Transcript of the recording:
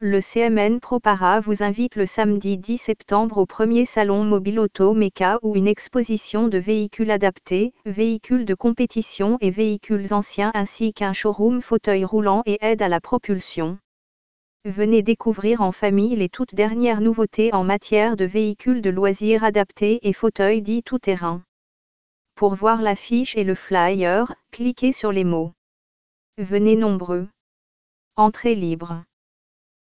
Le CMN ProPara vous invite le samedi 10 septembre au premier salon Mobile Auto Meca où une exposition de véhicules adaptés, véhicules de compétition et véhicules anciens ainsi qu'un showroom fauteuil roulant et aide à la propulsion. Venez découvrir en famille les toutes dernières nouveautés en matière de véhicules de loisirs adaptés et fauteuils dits tout-terrain. Pour voir l'affiche et le flyer, cliquez sur les mots. Venez nombreux. Entrée libre.